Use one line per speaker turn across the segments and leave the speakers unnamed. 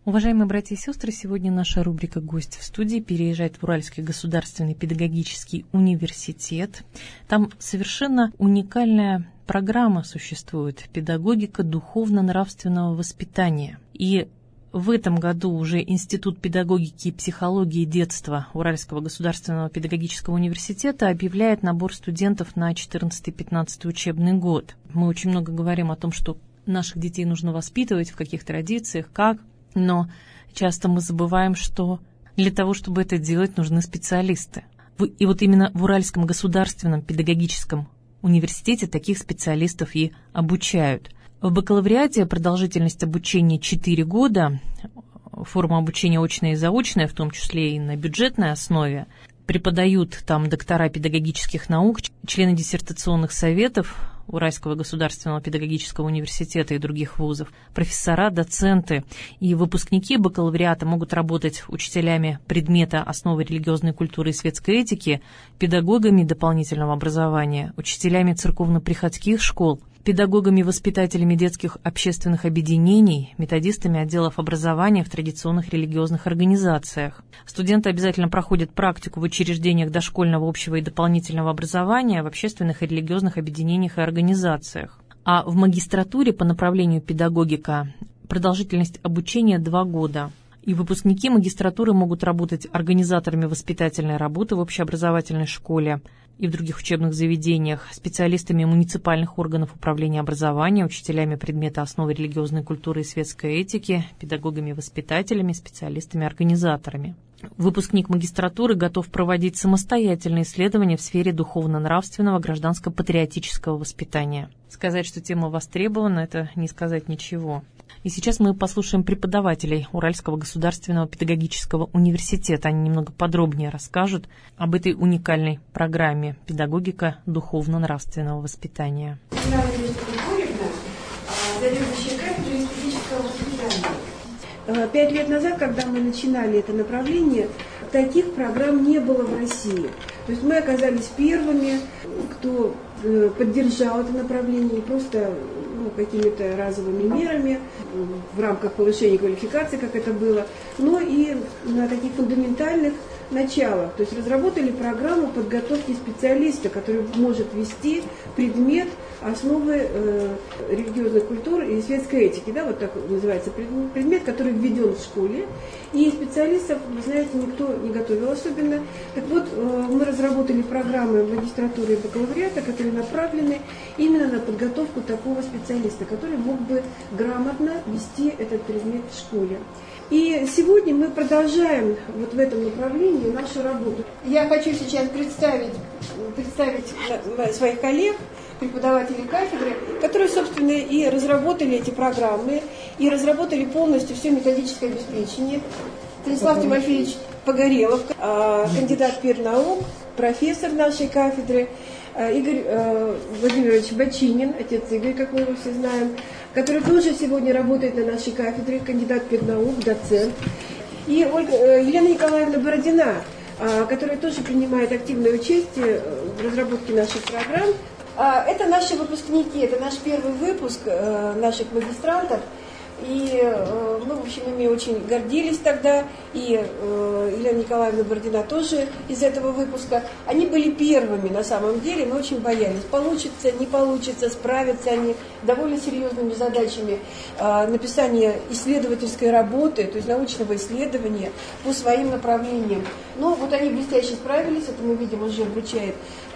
Уважаемые братья и сестры, сегодня наша рубрика «Гость в студии» переезжает в Уральский государственный педагогический университет. Там совершенно уникальная программа существует – педагогика духовно-нравственного воспитания. И в этом году уже Институт педагогики и психологии детства Уральского государственного педагогического университета объявляет набор студентов на 14-15 учебный год. Мы очень много говорим о том, что наших детей нужно воспитывать, в каких традициях, как. Но часто мы забываем, что для того, чтобы это делать, нужны специалисты. И вот именно в Уральском государственном педагогическом университете таких специалистов и обучают. В бакалавриате продолжительность обучения 4 года, форма обучения очная и заочная, в том числе и на бюджетной основе. Преподают там доктора педагогических наук, члены диссертационных советов Уральского государственного педагогического университета и других вузов, профессора, доценты и выпускники бакалавриата могут работать учителями предмета «Основы религиозной культуры и светской этики», педагогами дополнительного образования, учителями церковно-приходских школ, педагогами-воспитателями детских общественных объединений, методистами отделов образования в традиционных религиозных организациях. Студенты обязательно проходят практику в учреждениях дошкольного, общего и дополнительного образования, в общественных и религиозных объединениях и организациях. А в магистратуре по направлению педагогика продолжительность обучения 2 года. И выпускники магистратуры могут работать организаторами воспитательной работы в общеобразовательной школе и в других учебных заведениях, специалистами муниципальных органов управления образования, учителями предмета «Основы религиозной культуры и светской этики», педагогами-воспитателями, специалистами-организаторами. Выпускник магистратуры готов проводить самостоятельные исследования в сфере духовно-нравственного гражданско-патриотического воспитания. Сказать, что тема востребована, это не сказать ничего. И сейчас мы послушаем преподавателей Уральского государственного педагогического университета. Они немного подробнее расскажут об этой уникальной программе «Педагогика духовно-нравственного воспитания».
Заведующая кафедрой эстетического воспитания. 5 лет назад, когда мы начинали это направление, таких программ не было в России. То есть мы оказались первыми, кто поддержал это направление не просто какими-то разовыми мерами в рамках повышения квалификации, как это было, но и на таких фундаментальных началах. То есть разработали программу подготовки специалиста, который может вести предмет «Основы религиозной культуры и светской этики». Да, вот так называется предмет, который введен в школе. И специалистов, вы знаете, никто не готовил особенно. Так вот, мы разработали программы магистратуры и бакалавриата, которые направлены именно на подготовку такого специалиста, который мог бы грамотно вести этот предмет в школе. И сегодня мы продолжаем вот в этом направлении нашу работу. Я хочу сейчас представить своих коллег, преподавателей кафедры, которые, собственно, и разработали эти программы, и разработали полностью все методическое обеспечение. Станислав Тимофеевич Погорелов, кандидат педнаук, профессор нашей кафедры, Игорь Владимирович Бочинин, отец Игорь, как мы его все знаем, который тоже сегодня работает на нашей кафедре, кандидат педнаук, доцент, и Елена Николаевна Бородина, которая тоже принимает активное участие в разработке наших программ. Это наши выпускники, это наш первый выпуск наших магистрантов. И мы, в общем, ими очень гордились тогда, и Елена Николаевна Бородина тоже из этого выпуска. Они были первыми на самом деле, мы очень боялись, получится, не получится, справятся они довольно серьезными задачами написания исследовательской работы, то есть научного исследования по своим направлениям. Но вот они блестяще справились, это мы видим, уже вручает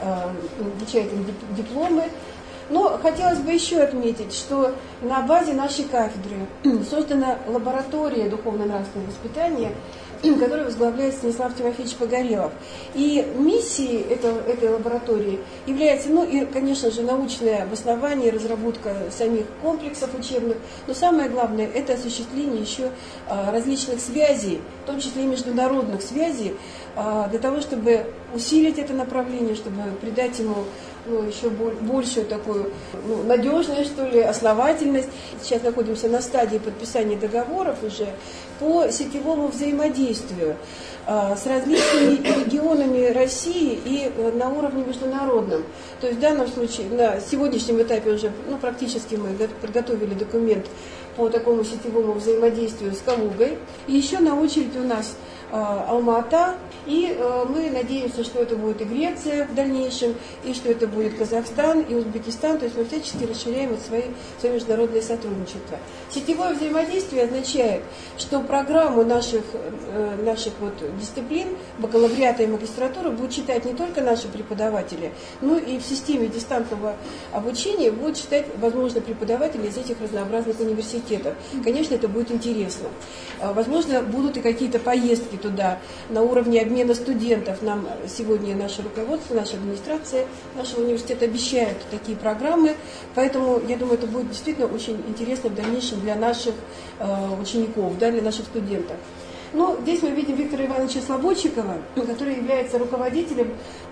им дипломы. Но хотелось бы еще отметить, что на базе нашей кафедры создана лаборатория духовно-нравственного воспитания, которую возглавляет Станислав Тимофеевич Погорелов. И миссией этой лаборатории является, и, конечно же, научное обоснование, разработка самих комплексов учебных, но самое главное – это осуществление еще различных связей, в том числе и международных связей, для того, чтобы усилить это направление, чтобы придать ему еще большую такую надежность, что ли, основательность. Сейчас находимся на стадии подписания договоров уже по сетевому взаимодействию с различными регионами России и на уровне международном. То есть в данном случае, на сегодняшнем этапе уже практически мы подготовили документ по такому сетевому взаимодействию с Калугой. И еще на очереди у нас Алма-Ата, и мы надеемся, что это будет и Греция в дальнейшем, и что это будет Казахстан и Узбекистан, то есть мы всячески расширяем свое международное сотрудничество. Сетевое взаимодействие означает, что программу наших дисциплин, бакалавриата и магистратуры будут читать не только наши преподаватели, но и в системе дистанционного обучения будут читать, возможно, преподаватели из этих разнообразных университетов. Конечно, это будет интересно. Возможно, будут и какие-то поездки туда на уровне обмена студентов. Нам сегодня наше руководство, наша администрация нашего университета обещают такие программы, поэтому я думаю, это будет действительно очень интересно в дальнейшем для наших учеников, для наших студентов. Ну, здесь мы видим Виктора Ивановича Слободчикова, который является руководителем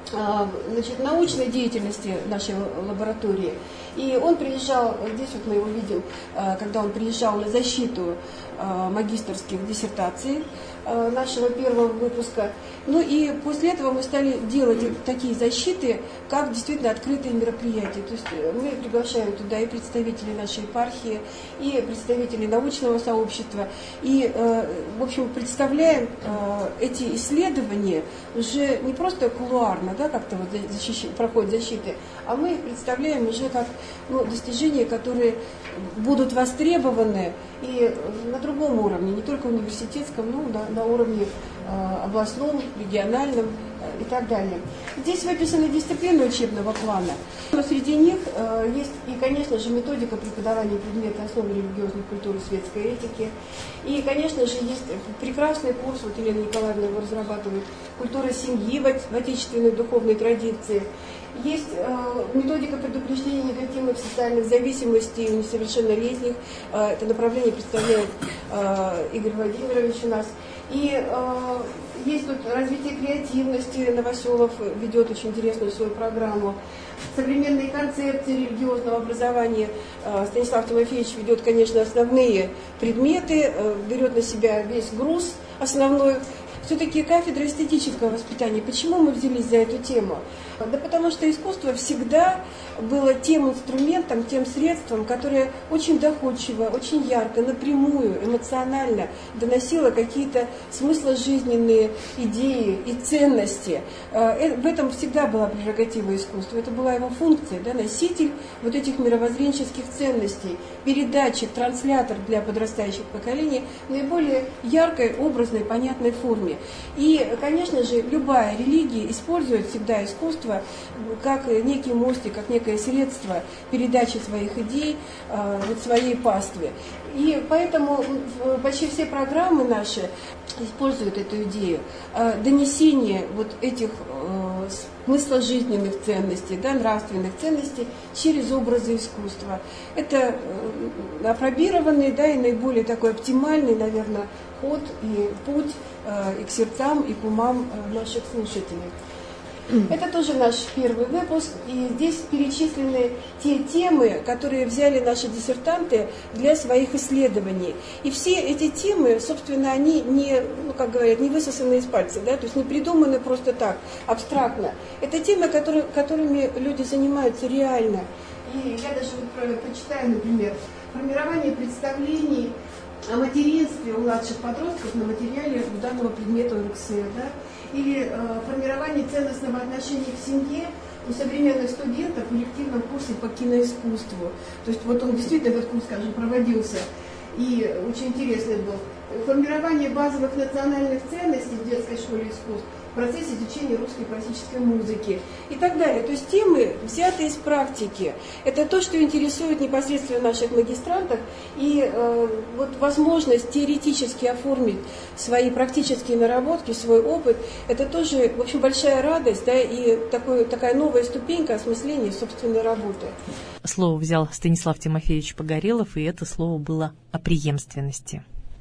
научной деятельности нашей лаборатории. И он приезжал, здесь вот мы его видим, когда он приезжал на защиту магистерских диссертаций нашего первого выпуска. Ну и после этого мы стали делать такие защиты, как действительно открытые мероприятия. То есть мы приглашаем туда и представителей нашей епархии, и представителей научного сообщества, и, в общем, представляем эти исследования уже не просто кулуарно, как-то вот проходят защиты, а мы их представляем уже как достижения, которые будут востребованы и на другом уровне, не только университетском, но на уровне областном, региональном и так далее. Здесь выписаны дисциплины учебного плана. Но среди них есть и, конечно же, методика преподавания предмета основы религиозной культуры и светской этики. И, конечно же, есть прекрасный курс, вот Елена Николаевна его разрабатывает, «Культура семьи в отечественной духовной традиции». Есть методика предупреждения негативных социальных зависимостей у несовершеннолетних. Это направление представляет Игорь Владимирович у нас. И есть тут развитие креативности. Новоселов ведет очень интересную свою программу. Современные концепции религиозного образования. Станислав Тимофеевич ведет, конечно, основные предметы, берет на себя весь груз основной. Все-таки кафедра эстетического воспитания. Почему мы взялись за эту тему? Да потому что искусство всегда было тем инструментом, тем средством, которое очень доходчиво, очень ярко, напрямую, эмоционально доносило какие-то смысложжизненные идеи и ценности. В этом всегда была прерогатива искусства. Это была его функция, носитель вот этих мировоззренческих ценностей, передатчик, транслятор для подрастающих поколений в наиболее яркой, образной, понятной форме. И, конечно же, любая религия использует всегда искусство как некий мостик, как некое средство передачи своих идей своей пастве. И поэтому почти все программы наши используют эту идею донесения вот этих смысложжизненных ценностей, нравственных ценностей через образы искусства. Это апробированный, и наиболее такой оптимальный, наверное, ход и путь и к сердцам, и к умам наших слушателей. Это тоже наш первый выпуск, и здесь перечислены те темы, которые взяли наши диссертанты для своих исследований. И все эти темы, собственно, они не, как говорят, не высосаны из пальца, то есть не придуманы просто так, абстрактно. Это темы, которыми люди занимаются реально. И я даже прочитаю, например, формирование представлений о материнстве у младших подростков на материале данного предмета УРКСР, или формирование ценностного отношения к семье у современных студентов в коллективном курсе по киноискусству. То есть вот он действительно, этот курс, скажем, проводился, и очень интересный был. Формирование базовых национальных ценностей в детской школе искусств, процесс изучения русской классической музыки и так далее. То есть темы взяты из практики. Это то, что интересует непосредственно наших магистрантов. И вот возможность теоретически оформить свои практические наработки, свой опыт, это тоже, в общем, большая радость, и такая новая ступенька осмысления собственной работы.
Слово взял Станислав Тимофеевич Погорелов, и это слово было о преемственности.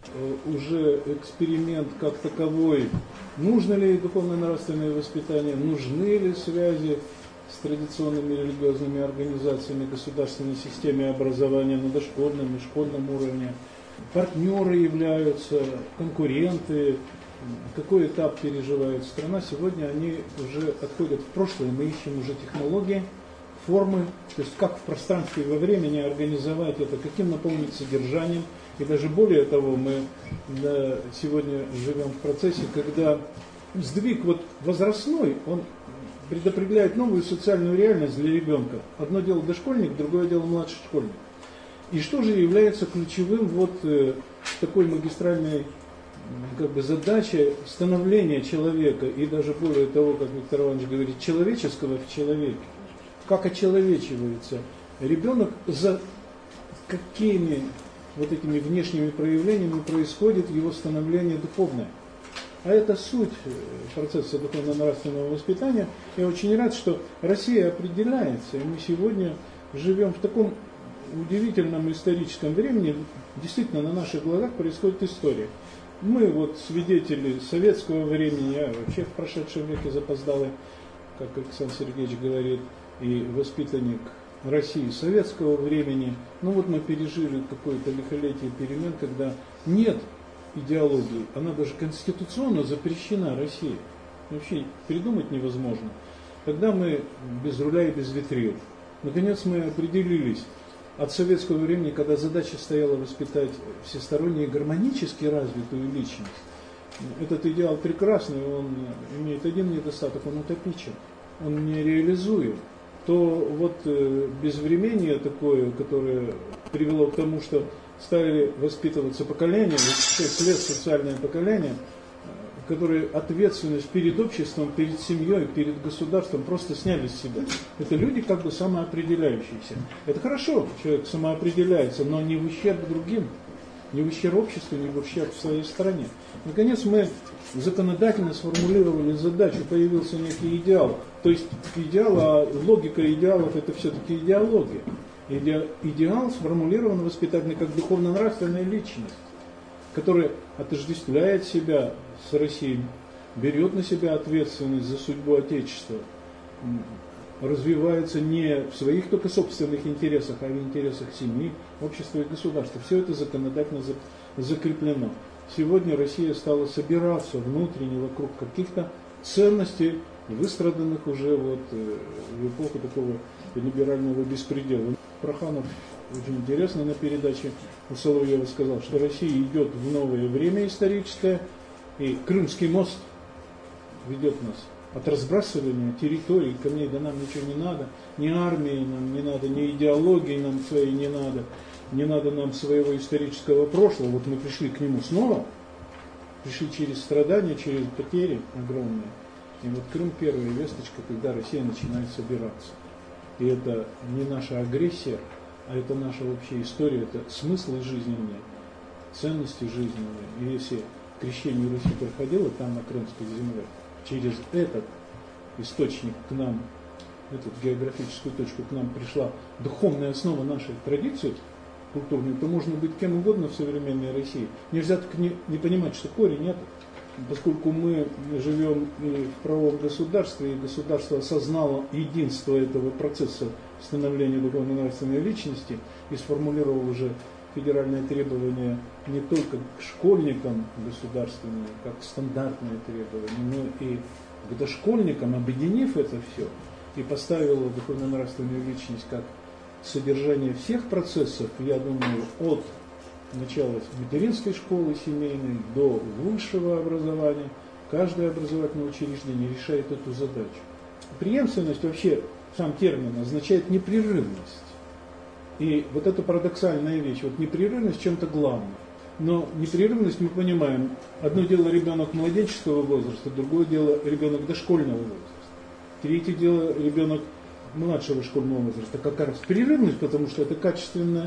Уже эксперимент как таковой, нужно ли духовно-нравственное воспитание, нужны ли связи с традиционными религиозными организациями государственной системе образования на дошкольном и школьном уровне, партнеры являются, конкуренты, какой этап переживает страна. Сегодня они уже отходят в прошлое, мы ищем уже технологии, формы, то есть как в пространстве и во времени организовать это, каким наполнить содержанием. И даже более того, мы сегодня живем в процессе, когда сдвиг вот возрастной, он предопределяет новую социальную реальность для ребенка. Одно дело дошкольник, другое дело младший школьник. И что же является ключевым вот такой магистральной задачей становления человека, и даже более того, как Виктор Иванович говорит, человеческого в человеке. Как очеловечивается ребенок, за какими вот этими внешними проявлениями происходит его становление духовное. А это суть процесса духовно-нравственного воспитания. Я очень рад, что Россия определяется, и мы сегодня живем в таком удивительном историческом времени. Действительно, на наших глазах происходит история. Мы вот свидетели советского времени, я вообще в прошедшем веке запоздалый, как Александр Сергеевич говорит, и воспитанник России советского времени. Ну вот мы пережили какое-то лихолетие перемен, когда нет идеологии, она даже конституционно запрещена Россией. Вообще придумать невозможно. Когда мы без руля и без ветрил. Наконец мы определились от советского времени, когда задача стояла воспитать всесторонне и гармонически развитую личность. Этот идеал прекрасный, он имеет один недостаток, он утопичен, он не реализуем. То вот безвременье такое, которое привело к тому, что стали воспитываться поколения, след социальное поколение, которые ответственность перед обществом, перед семьей, перед государством просто сняли с себя. Это люди как бы самоопределяющиеся. Это хорошо, человек самоопределяется, но не в ущерб другим, не в ущерб обществу, не в ущерб своей стране. Наконец мы законодательно сформулировали задачу, появился некий идеал. То есть идеал, а логика идеалов это все-таки идеология. Идеал сформулирован воспитательно как духовно-нравственная личность, которая отождествляет себя с Россией, берет на себя ответственность за судьбу Отечества, развивается не в своих только собственных интересах, а в интересах семьи, общества и государства. Все это законодательно закреплено. Сегодня Россия стала собираться внутренне вокруг каких-то ценностей, выстраданных уже вот в эпоху такого либерального беспредела. Проханов очень интересно на передаче у Соловьева сказал, что Россия идет в новое время историческое, и Крымский мост ведет нас от разбрасывания территорий, камней, да нам ничего не надо, ни армии нам не надо, ни идеологии нам своей не надо нам своего исторического прошлого. Вот мы пришли к нему снова, пришли через страдания, через потери огромные. И вот Крым первая весточка, когда Россия начинает собираться. И это не наша агрессия, а это наша общая история, это смыслы жизненные, ценности жизненные. И если крещение Руси проходило там, на Крымской земле, через этот источник к нам, эту географическую точку к нам пришла духовная основа нашей традиции культурной, то можно быть кем угодно в современной России. Нельзя так не понимать, что корень нет. Поскольку мы живем в правовом государстве, и государство осознало единство этого процесса становления духовно-нравственной личности и сформулировало уже федеральные требования не только к школьникам государственные, как стандартные требования, но и к дошкольникам, объединив это все, и поставило духовно-нравственную личность как содержание всех процессов, я думаю, от начала материнской школы семейной до высшего образования, каждое образовательное учреждение решает эту задачу. Преемственность, вообще сам термин, означает непрерывность. И вот это парадоксальная вещь, вот непрерывность в чем-то главное. Но непрерывность мы понимаем, одно дело ребенок младенческого возраста, другое дело ребенок дошкольного возраста, третье дело ребенок младшего школьного возраста. Как раз прерывность, потому что это качественно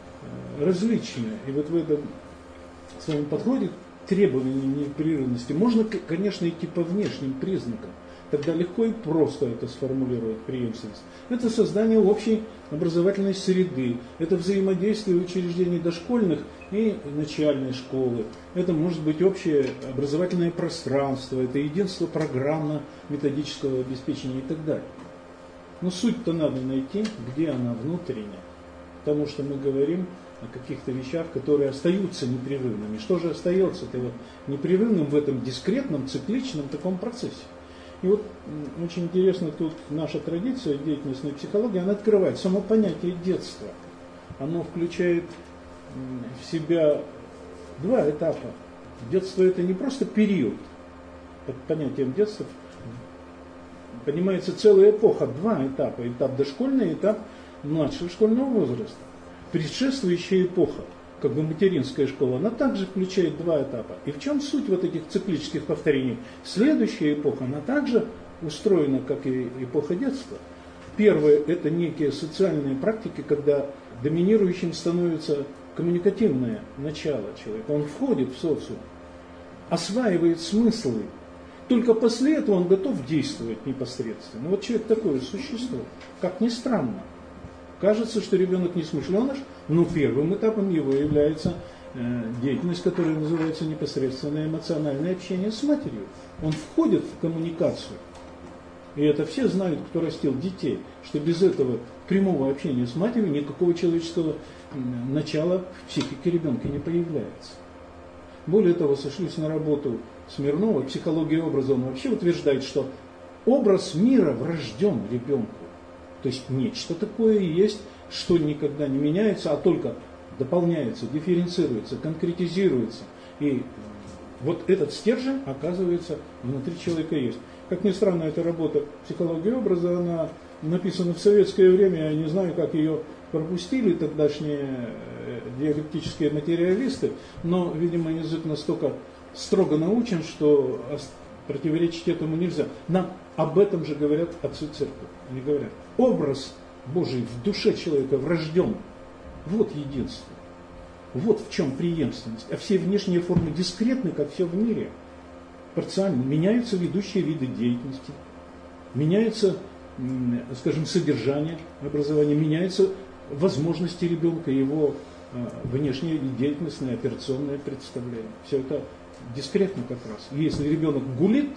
различное. И вот в этом своем подходе к требованию непрерывности можно, конечно, идти по внешним признакам. Тогда легко и просто это сформулировать, преемственность. Это создание общей образовательной среды, это взаимодействие учреждений дошкольных и начальной школы. Это может быть общее образовательное пространство, это единство программно-методического обеспечения и так далее. Но суть-то надо найти, где она внутренняя. Потому что мы говорим о каких-то вещах, которые остаются непрерывными. Что же остается-то вот непрерывным в этом дискретном, цикличном таком процессе? И вот очень интересно, тут наша традиция деятельностной психологии, она открывает само понятие детства. Оно включает в себя два этапа. Детство – это не просто период. Под понятием детства понимается целая эпоха, два этапа. Этап дошкольный, этап младшего школьного возраста. Предшествующая эпоха, как бы материнская школа, она также включает два этапа. И в чем суть вот этих циклических повторений? Следующая эпоха, она также устроена, как и эпоха детства. Первое – это некие социальные практики, когда доминирующим становится коммуникативное начало человека. Он входит в социум, осваивает смыслы. Только после этого он готов действовать непосредственно. Вот человек такое существо, как ни странно. Кажется, что ребенок несмышленыш, но первым этапом его является деятельность, которая называется непосредственное эмоциональное общение с матерью. Он входит в коммуникацию. И это все знают, кто растил детей, что без этого прямого общения с матерью никакого человеческого начала в психике ребенка не появляется. Более того, сошлюсь на работу Смирнова, «Психология образа», он вообще утверждает, что образ мира врожден ребенку. То есть нечто такое есть, что никогда не меняется, а только дополняется, дифференцируется, конкретизируется. И вот этот стержень, оказывается, внутри человека есть. Как ни странно, эта работа «Психология образа», она написана в советское время, я не знаю, как ее пропустили тогдашние диалектические материалисты, но, видимо, язык настолько строго научен, что противоречить этому нельзя. Нам об этом же говорят отцы церкви. Они говорят, образ Божий в душе человека врожден. Вот единство. Вот в чем преемственность. А все внешние формы дискретны, как все в мире. Парциально. Меняются ведущие виды деятельности. Меняется, скажем, содержание образования. Меняются возможности ребенка, его внешняя деятельностное, операционное представление. Все это дискретно как раз. И если ребенок гулит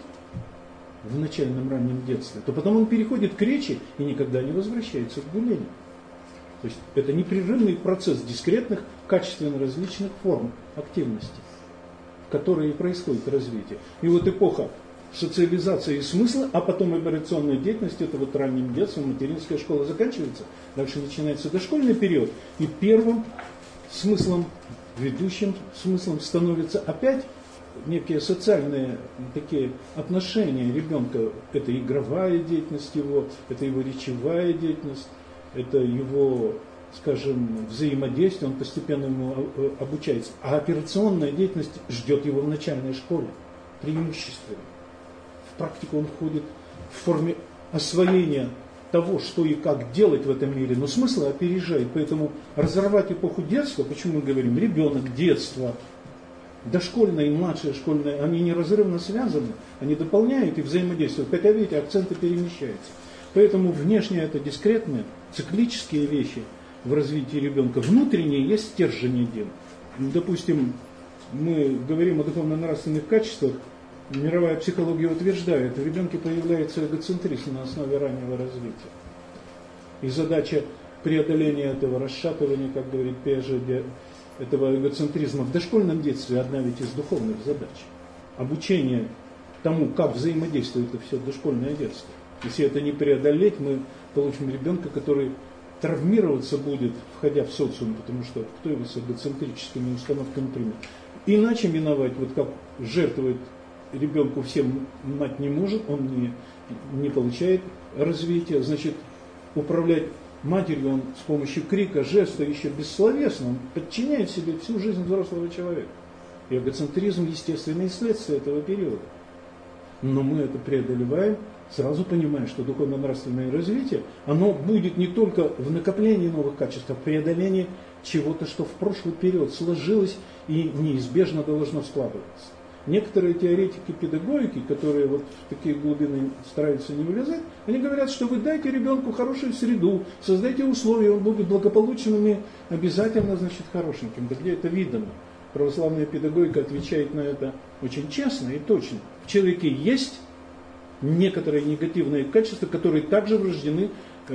в начальном раннем детстве, то потом он переходит к речи и никогда не возвращается к гулению. То есть это непрерывный процесс дискретных, качественно различных форм активности, в которой и происходит развитие. И вот эпоха социализации и смысла, а потом операционная деятельность, это вот ранним детством, материнская школа заканчивается, дальше начинается дошкольный период, и первым смыслом, ведущим смыслом становится опять некие социальные такие отношения ребенка. Это игровая деятельность его, это его речевая деятельность, это его, скажем, взаимодействие, он постепенно ему обучается. А операционная деятельность ждет его в начальной школе, преимущественно. В практику он входит в форме освоения того, что и как делать в этом мире, но смысл опережает. Поэтому разорвать эпоху детства, почему мы говорим, ребенок, детство, дошкольное и младшее школьное, они неразрывно связаны, они дополняют и взаимодействуют. Хотя, видите, акценты перемещаются. Поэтому внешнее это дискретные, циклические вещи в развитии ребенка. Внутреннее есть стержень один. Допустим, мы говорим о духовно-нравственных качествах, мировая психология утверждает, в ребенке появляется эгоцентризм на основе раннего развития. И задача преодоления этого расшатывания, как говорит Пиаже, этого эгоцентризма в дошкольном детстве одна ведь из духовных задач. Обучение тому, как взаимодействует это все дошкольное детство. Если это не преодолеть, мы получим ребенка, который травмироваться будет, входя в социум, потому что кто его с эгоцентрическими установками примет. Иначе миновать, вот как жертвует ребенку всем мать не может, он не получает развития, значит, управлять матерью он с помощью крика, жеста, еще бессловесно, он подчиняет себе всю жизнь взрослого человека. И эгоцентризм – естественное следствие этого периода. Но мы это преодолеваем, сразу понимая, что духовно-нравственное развитие, оно будет не только в накоплении новых качеств, а в преодолении чего-то, что в прошлый период сложилось и неизбежно должно складываться. Некоторые теоретики педагогики, которые вот в такие глубины стараются не влезать, они говорят, что вы дайте ребенку хорошую среду, создайте условия, он будет благополучным и обязательно, значит, хорошеньким. Да где это видно? Православная педагогика отвечает на это очень честно и точно. В человеке есть некоторые негативные качества, которые также врождены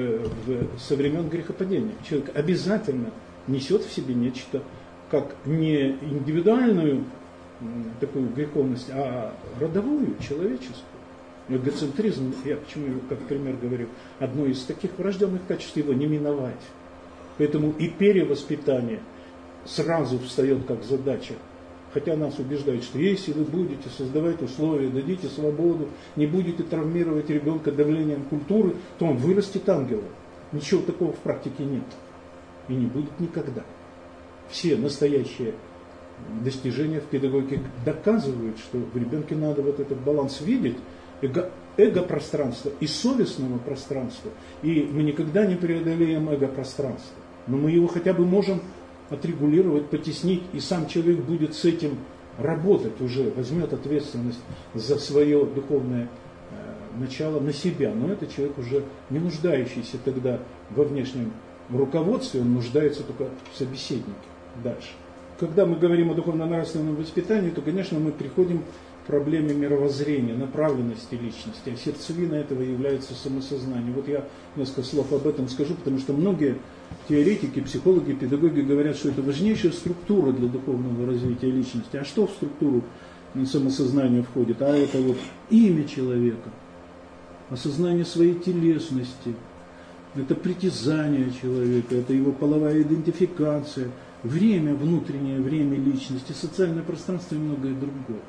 со времен грехопадения. Человек обязательно несет в себе нечто, как не индивидуальную такую греховность, а родовую, человеческую. Эгоцентризм, я почему как пример говорю, одно из таких врожденных качеств, его не миновать. Поэтому и перевоспитание сразу встает как задача. Хотя нас убеждают, что если вы будете создавать условия, дадите свободу, не будете травмировать ребенка давлением культуры, то он вырастет ангелом. Ничего такого в практике нет. И не будет никогда. Все настоящие достижения в педагогике доказывают, что в ребенке надо вот этот баланс видеть, эго-пространства и совестного пространства. И мы никогда не преодолеем эго-пространство. Но мы его хотя бы можем отрегулировать, потеснить, и сам человек будет с этим работать уже, возьмет ответственность за свое духовное начало на себя. Но это человек уже не нуждающийся тогда во внешнем руководстве, он нуждается только в собеседнике дальше. Когда мы говорим о духовно-нравственном воспитании, то, конечно, мы приходим к проблеме мировоззрения, направленности личности, а сердцевина этого является самосознание. Вот я несколько слов об этом скажу, потому что многие теоретики, психологи, педагоги говорят, что это важнейшая структура для духовного развития личности. А что в структуру самосознания входит? А это вот имя человека, осознание своей телесности, это притязание человека, это его половая идентификация, время внутреннее, время личности, социальное пространство и многое другое.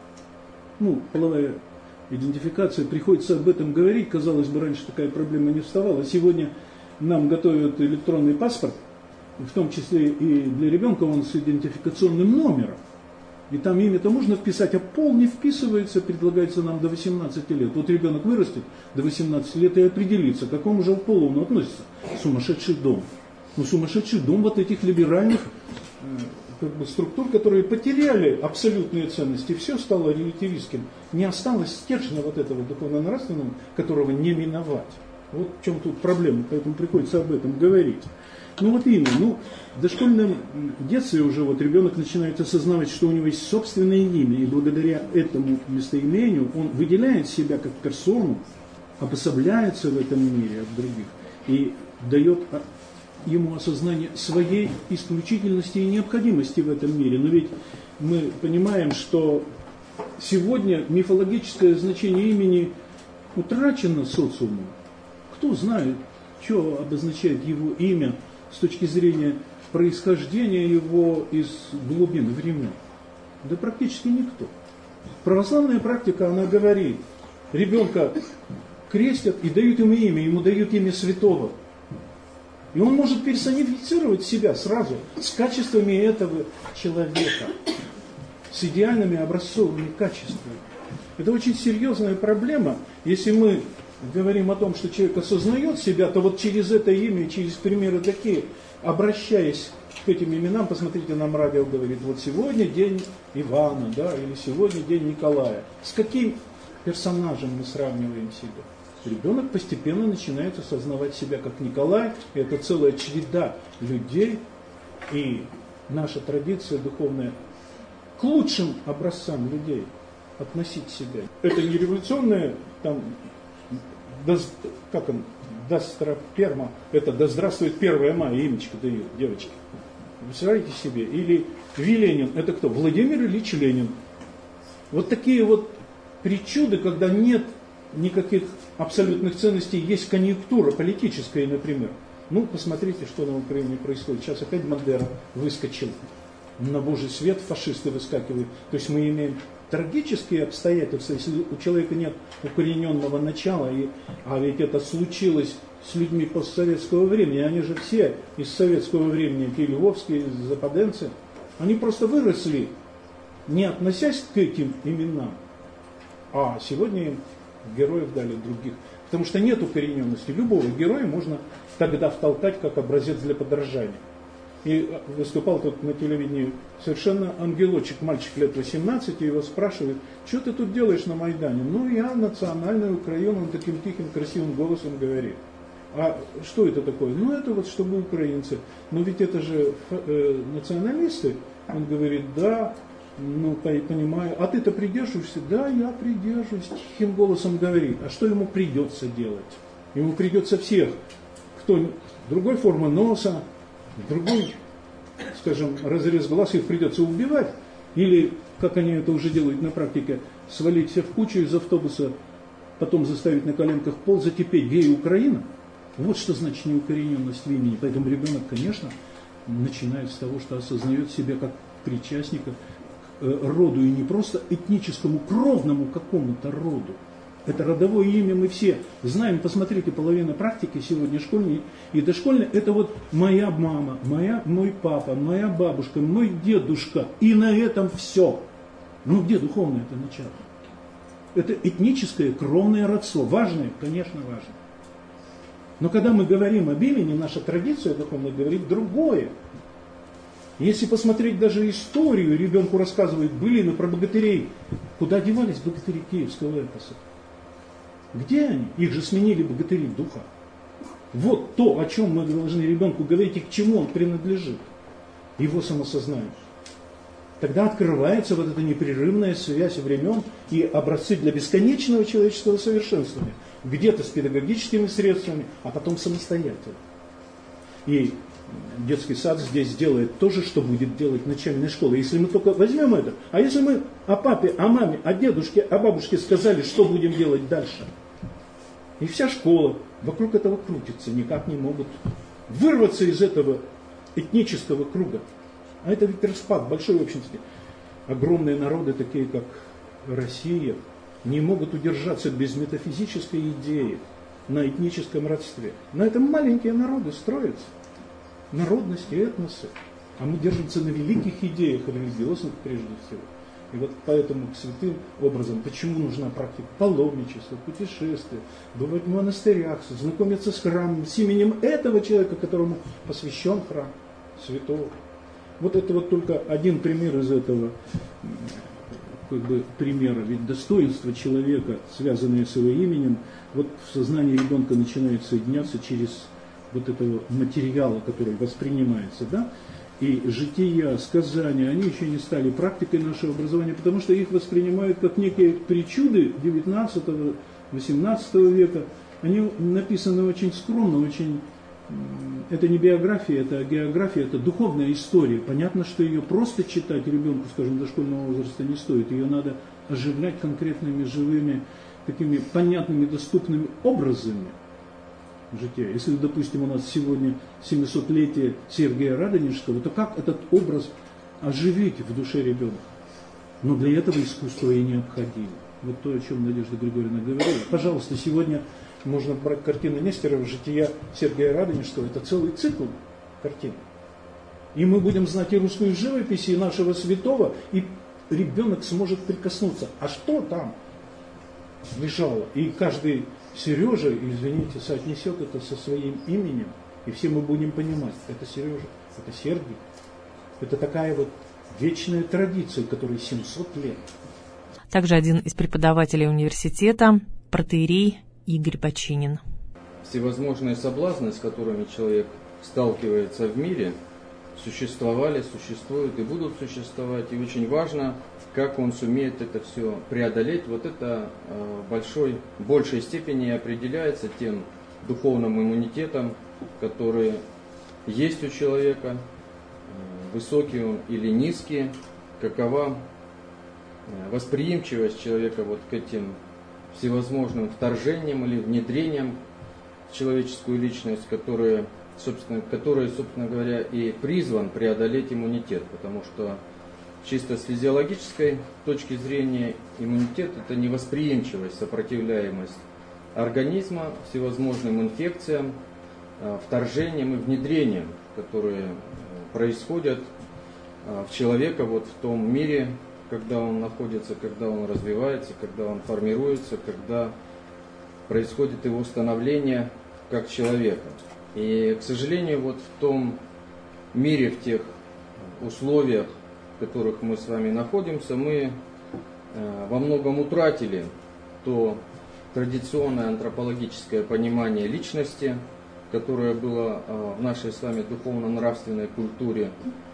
Половая идентификация, приходится об этом говорить, казалось бы, раньше такая проблема не вставала. Сегодня нам готовят электронный паспорт, в том числе и для ребенка, он с идентификационным номером. И там имя-то можно вписать, а пол не вписывается, предлагается нам до 18 лет. Вот ребенок вырастет до 18 лет и определится, к какому же полу он относится. Сумасшедший дом. Сумасшедший дом вот этих либеральных структур, которые потеряли абсолютные ценности, все стало релятивистским. Не осталось стержня вот этого духовно-нравственного, которого не миновать. Вот в чем тут проблема, поэтому приходится об этом говорить. В дошкольном детстве уже ребенок начинает осознавать, что у него есть собственное имя, и благодаря этому местоимению он выделяет себя как персону, обособляется в этом мире от других и дает ему осознание своей исключительности и необходимости в этом мире. Но ведь мы понимаем, что сегодня мифологическое значение имени утрачено социумом. Кто знает, что обозначает его имя с точки зрения происхождения его из глубин времен? Да практически никто. Православная практика, она говорит, ребенка крестят и дают ему дают имя святого. И он может персонифицировать себя сразу с качествами этого человека, с идеальными образцовыми качествами. Это очень серьезная проблема. Если мы говорим о том, что человек осознает себя, то вот через это имя, через примеры такие, обращаясь к этим именам, посмотрите, нам радио говорит, вот сегодня день Ивана, или сегодня день Николая. С каким персонажем мы сравниваем себя? Ребенок постепенно начинает осознавать себя как Николай, и это целая череда людей, и наша традиция духовная к лучшим образцам людей относить себя. Это не революционное, Дастроперма, это да здравствует 1 мая, имечко дают девочки. Представляете себе? Или Виленин, это кто? Владимир Ильич Ленин. Вот такие вот причуды, когда нет никаких абсолютных ценностей, есть конъюнктура политическая, например. Посмотрите, что на Украине происходит. Сейчас опять Бандера выскочил. На Божий свет фашисты выскакивают. То есть мы имеем трагические обстоятельства, если у человека нет укорененного начала, а ведь это случилось с людьми постсоветского времени, они же все из советского времени, эти львовские, западенцы, они просто выросли, не относясь к этим именам, а сегодня им героев дали других. Потому что нет укорененности. Любого героя можно тогда втолкать как образец для подражания. И выступал тут на телевидении совершенно ангелочек, мальчик лет 18, и его спрашивают, что ты тут делаешь на Майдане? Я национальную Украину, он таким тихим, красивым голосом говорит. А что это такое? Это вот чтобы украинцы. Но ведь это же националисты. Он говорит, да, понимаю. А ты-то придерживаешься? Да, я придерживаюсь. Тихим голосом говорит. А что ему придется делать? Ему придется всех, кто другой формы носа, другой, скажем, разрез глаз, их придется убивать. Или, как они это уже делают на практике, свалить все в кучу из автобуса, потом заставить на коленках ползать и петь «Гей, Украина». Вот что значит неукорененность в имени. Поэтому ребенок, конечно, начинает с того, что осознает себя как причастника к роду, и не просто этническому, кровному какому-то роду. Это родовое имя мы все знаем. Посмотрите, половина практики сегодня школьной и дошкольной. Это вот моя мама, мой папа, моя бабушка, мой дедушка. И на этом все. Ну где духовное это начало? Это этническое кровное родство. Важное? Конечно, важно. Но когда мы говорим об имени, наша традиция духовная говорит другое. Если посмотреть даже историю, ребенку рассказывают былины про богатырей. Куда девались богатыри Киевского эпоса? Где они? Их же сменили богатыри духа. Вот то, о чем мы должны ребенку говорить и к чему он принадлежит. Его самосознание. Тогда открывается вот эта непрерывная связь времен и образцы для бесконечного человеческого совершенствования. Где-то с педагогическими средствами, а потом самостоятельно. И детский сад здесь делает то же, что будет делать начальная школа. Если мы только возьмем это, а если мы о папе, о маме, о дедушке, о бабушке сказали, что будем делать дальше. И вся школа вокруг этого крутится, никак не могут вырваться из этого этнического круга. А это ведь распад большой общности. Огромные народы, такие как Россия, не могут удержаться без метафизической идеи на этническом родстве. На этом маленькие народы строятся. Народности, этносы. А мы держимся на великих идеях религиозных прежде всего. И вот поэтому к святым образом, почему нужна практика паломничества, путешествия, бывать в монастырях, знакомиться с храмом, с именем этого человека, которому посвящен храм святого. Вот это вот только один пример из этого примера. Ведь достоинство человека, связанное с его именем, вот в сознании ребенка начинает соединяться через вот этого материала, который воспринимается, да? И жития, сказания, они еще не стали практикой нашего образования, потому что их воспринимают как некие причуды 19-18 века. Они написаны очень скромно, очень... Это не биография, это география, это духовная история. Понятно, что ее просто читать ребенку, скажем, дошкольного возраста не стоит. Ее надо оживлять конкретными, живыми, такими понятными, доступными образами жития. Если, допустим, у нас сегодня 700-летие Сергия Радонежского, то как этот образ оживить в душе ребенка? Но для этого искусство и необходимо. Вот то, о чем Надежда Григорьевна говорила. Пожалуйста, сегодня можно брать картины Нестерова, жития Сергия Радонежского. Это целый цикл картин. И мы будем знать и русскую живопись, и нашего святого, и ребенок сможет прикоснуться. А что там лежало? И каждый Сережа, извините, соотнесет это со своим именем, и все мы будем понимать, это Сережа, это Сергий. Это такая вот вечная традиция, которой 700 лет.
Также один из преподавателей университета, протоиерей Игорь Бочинин.
Всевозможные соблазны, с которыми человек сталкивается в мире, существовали, существуют и будут существовать. И очень важно, как он сумеет это все преодолеть. Вот это в большей степени определяется тем духовным иммунитетом, который есть у человека, высокий он или низкий, какова восприимчивость человека вот к этим всевозможным вторжениям или внедрениям в человеческую личность, который, собственно говоря, и призван преодолеть иммунитет, потому что чисто с физиологической точки зрения иммунитет – это невосприимчивость, сопротивляемость организма всевозможным инфекциям, вторжениям и внедрениям, которые происходят в человека вот в том мире, когда он находится, когда он развивается, когда он формируется, когда происходит его становление как человека. И, к сожалению, вот в том мире, в тех условиях, в которых мы с вами находимся, мы во многом утратили то традиционное антропологическое понимание личности, которое было в нашей с вами духовно-нравственной культуре.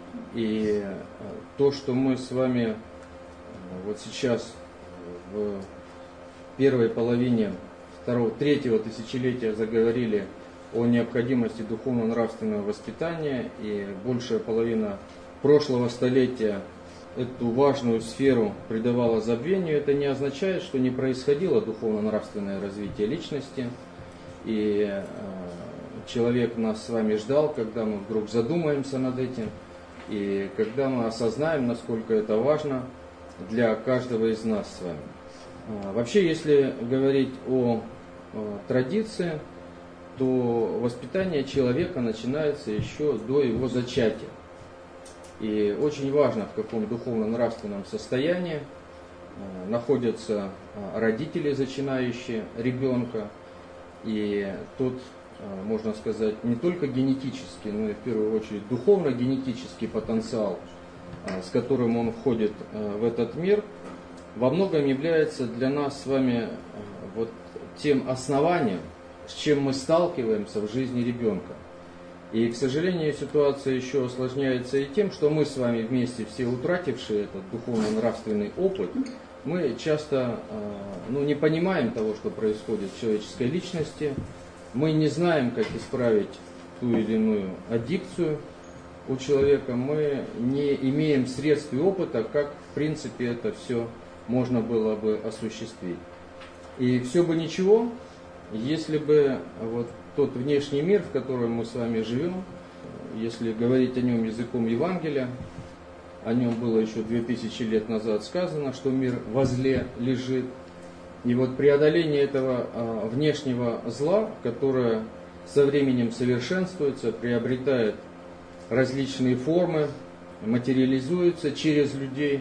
И то, что мы с вами вот сейчас в первой половине третьего тысячелетия заговорили о необходимости духовно-нравственного воспитания, и большая половина прошлого столетия эту важную сферу придавала забвению, это не означает, что не происходило духовно-нравственное развитие личности. И человек нас с вами ждал, когда мы вдруг задумаемся над этим, и когда мы осознаем, насколько это важно для каждого из нас с вами. Вообще, если говорить о традиции, то воспитание человека начинается еще до его зачатия. И очень важно, в каком духовно-нравственном состоянии находятся родители, зачинающие ребенка. И тут, можно сказать, не только генетический, но и в первую очередь духовно-генетический потенциал, с которым он входит в этот мир, во многом является для нас с вами вот тем основанием, с чем мы сталкиваемся в жизни ребенка. И, к сожалению, ситуация еще осложняется и тем, что мы с вами вместе, все утратившие этот духовно-нравственный опыт, мы часто не понимаем того, что происходит в человеческой личности, мы не знаем, как исправить ту или иную аддикцию у человека, мы не имеем средств и опыта, как в принципе это все можно было бы осуществить. И все бы ничего, если бы вот тот внешний мир, в котором мы с вами живем, если говорить о нем языком Евангелия, о нем было еще 2000 лет назад сказано, что мир возле лежит. И вот преодоление этого внешнего зла, которое со временем совершенствуется, приобретает различные формы, материализуется через людей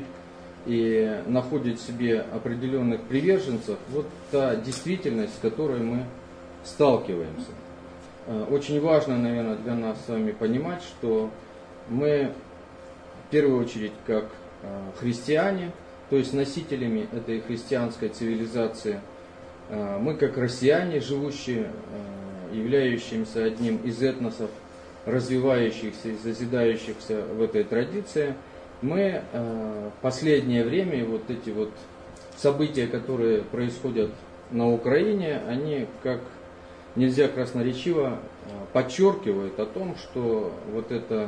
и находит в себе определенных приверженцев, вот та действительность, с которой мы сталкиваемся. Очень важно, наверное, для нас с вами понимать, что мы в первую очередь как христиане, то есть носителями этой христианской цивилизации, мы как россияне, живущие, являющимися одним из этносов, развивающихся и созидающихся в этой традиции, мы в последнее время, вот эти вот события, которые происходят на Украине, они как нельзя красноречиво подчеркивают о том, что вот эта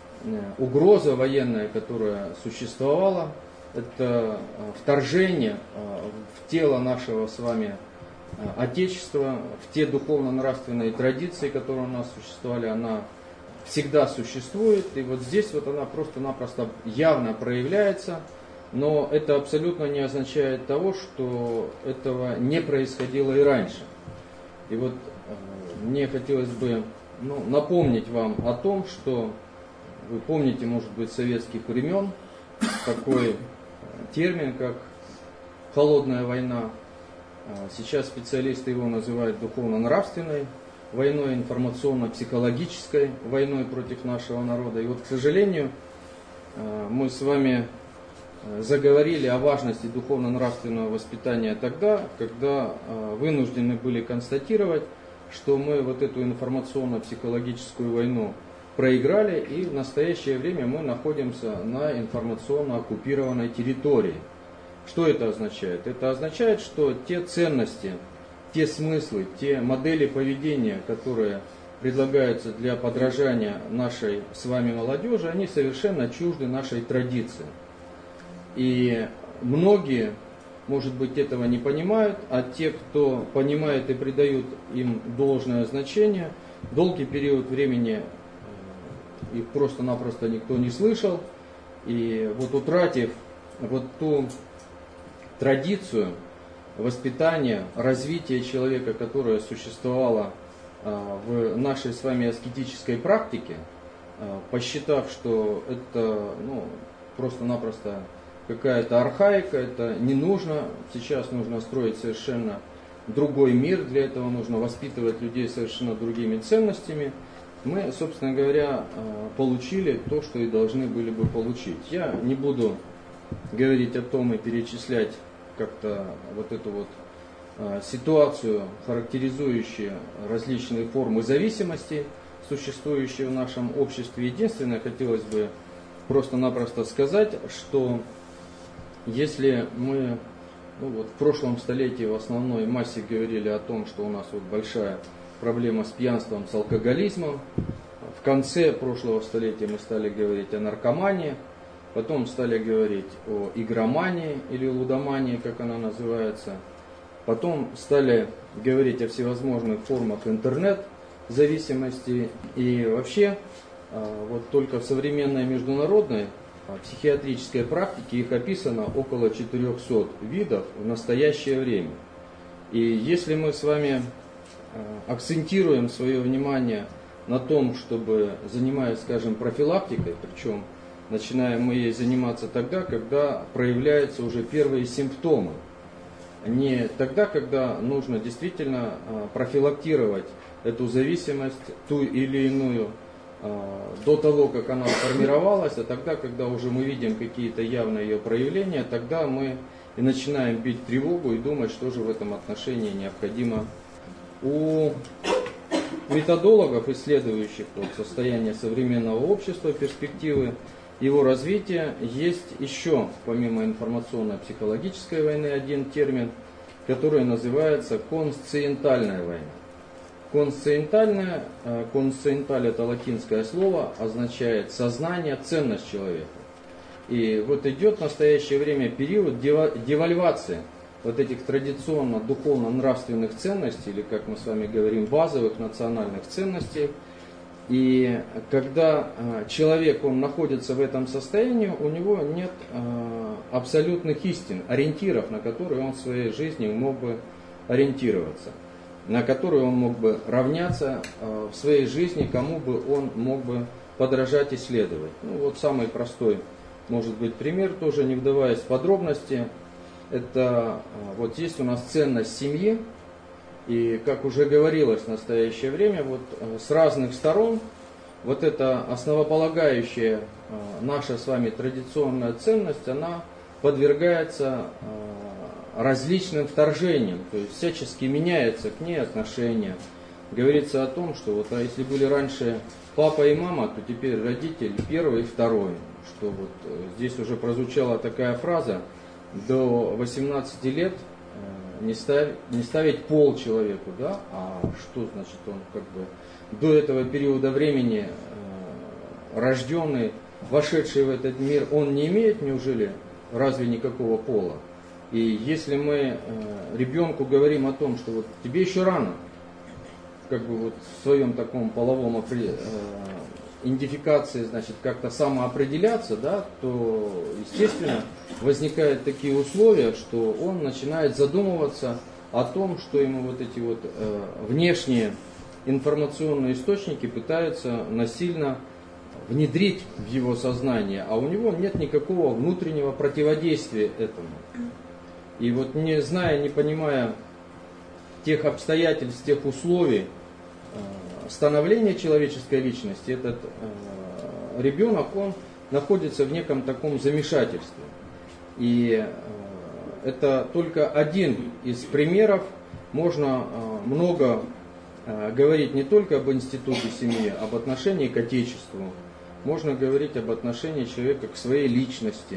угроза военная, которая существовала, это вторжение в тело нашего с вами Отечества, в те духовно-нравственные традиции, которые у нас существовали, она всегда существует. И вот здесь вот она просто-напросто явно проявляется, но это абсолютно не означает того, что этого не происходило и раньше. И вот мне хотелось бы напомнить вам о том, что вы помните, может быть, советских времен, такой термин, как «холодная война». Сейчас специалисты его называют духовно-нравственной войной, информационно-психологической войной против нашего народа. И вот, к сожалению, мы с вами заговорили о важности духовно-нравственного воспитания тогда, когда вынуждены были констатировать, что мы вот эту информационно-психологическую войну проиграли, и в настоящее время мы находимся на информационно оккупированной территории. Что это означает? Это означает, что те ценности, те смыслы, те модели поведения, которые предлагаются для подражания нашей с вами молодежи, они совершенно чужды нашей традиции. И многие, может быть, этого не понимают, а те, кто понимает и придают им должное значение, долгий период времени их просто-напросто никто не слышал. И вот утратив вот ту традицию воспитания, развития человека, которая существовала в нашей с вами аскетической практике, посчитав, что это просто-напросто какая-то архаика, это не нужно, сейчас нужно строить совершенно другой мир, для этого нужно воспитывать людей совершенно другими ценностями, мы, собственно говоря, получили то, что и должны были бы получить. Я не буду говорить о том и перечислять как-то вот эту вот ситуацию, характеризующую различные формы зависимости, существующие в нашем обществе. Единственное, хотелось бы просто-напросто сказать, что если мы в прошлом столетии в основной массе говорили о том, что у нас вот большая проблема с пьянством, с алкоголизмом, в конце прошлого столетия мы стали говорить о наркомании, потом стали говорить о игромании или лудомании, как она называется, потом стали говорить о всевозможных формах интернет-зависимости. И вообще, вот только в современной международной психиатрической практике их описано около 400 видов в настоящее время. И если мы с вами акцентируем свое внимание на том, чтобы, занимаясь, скажем, профилактикой, причем начинаем мы ей заниматься тогда, когда проявляются уже первые симптомы, не тогда, когда нужно действительно профилактировать эту зависимость, ту или иную, до того, как она формировалась, а тогда, когда уже мы видим какие-то явные ее проявления, тогда мы и начинаем бить тревогу и думать, что же в этом отношении необходимо. У методологов, исследующих состояние современного общества, перспективы его развития, есть еще, помимо информационно-психологической войны, один термин, который называется консциентальная война. Консциенталь это латинское слово, означает сознание, ценность человека. И вот идет в настоящее время период девальвации вот этих традиционно духовно-нравственных ценностей, или, как мы с вами говорим, базовых национальных ценностей. И когда человек, он находится в этом состоянии, у него нет абсолютных истин, ориентиров, на которые он в своей жизни мог бы ориентироваться, на которые он мог бы равняться в своей жизни, кому бы он мог бы подражать и следовать. Ну, вот самый простой, может быть, пример, тоже не вдаваясь в подробности, это вот есть у нас ценность семьи, и, как уже говорилось в настоящее время, вот с разных сторон вот эта основополагающая наша с вами традиционная ценность, она подвергается различным вторжениям, то есть всячески меняется к ней отношение. Говорится о том, что вот если были раньше папа и мама, то теперь родитель первый и второй. Что вот здесь уже прозвучала такая фраза: до 18 лет не ставить пол человеку, да? А что значит он как бы до этого периода времени рожденный, вошедший в этот мир, он не имеет, неужели, разве никакого пола? И если мы ребенку говорим о том, что вот тебе еще рано, как бы вот в своем таком половом идентификации, значит, как-то самоопределяться, да, то, естественно, возникают такие условия, что он начинает задумываться о том, что ему вот эти вот внешние информационные источники пытаются насильно внедрить в его сознание, а у него нет никакого внутреннего противодействия этому. И вот не зная, не понимая тех обстоятельств, тех условий становления человеческой личности, этот ребенок, он находится в неком таком замешательстве. И это только один из примеров. Можно много говорить не только об институте семьи, об отношении к Отечеству. Можно говорить об отношении человека к своей личности.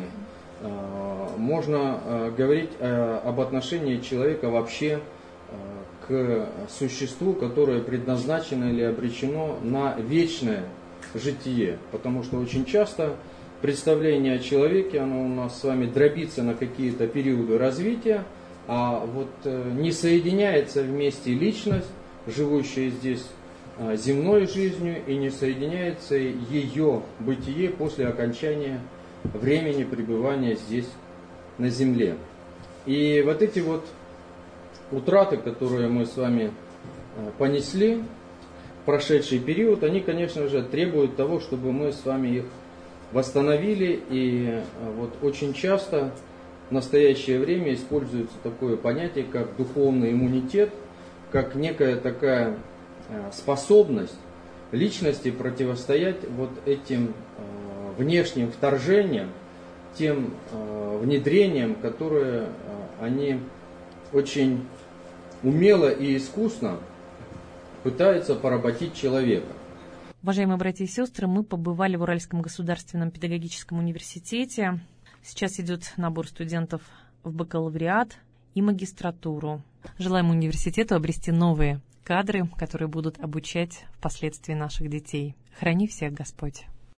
Можно говорить об отношении человека вообще к существу, которое предназначено или обречено на вечное житие. Потому что очень часто представление о человеке, оно у нас с вами дробится на какие-то периоды развития, а вот не соединяется вместе личность, живущая здесь земной жизнью, и не соединяется ее бытие после окончания времени пребывания здесь на земле. И вот эти вот утраты, которые мы с вами понесли в прошедший период, они, конечно же, требуют того, чтобы мы с вами их восстановили. И вот очень часто в настоящее время используется такое понятие, как духовный иммунитет, как некая такая способность личности противостоять вот этим внешним вторжениям, тем внедрениям, которые они очень умело и искусно пытаются поработить человека.
Уважаемые братья и сестры, мы побывали в Уральском государственном педагогическом университете. Сейчас идет набор студентов в бакалавриат и магистратуру. Желаем университету обрести новые кадры, которые будут обучать впоследствии наших детей. Храни всех Господь!